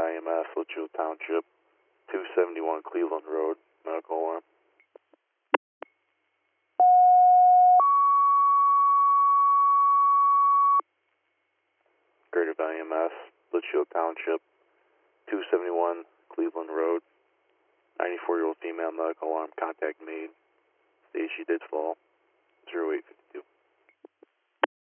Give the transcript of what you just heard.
Valley, Mass, Litchfield Township, 271 Cleveland Road, medical alarm. Greater Valley, Mass, Litchfield Township, 271 Cleveland Road, 94-year-old female, medical alarm, contact made. States she did fall, 08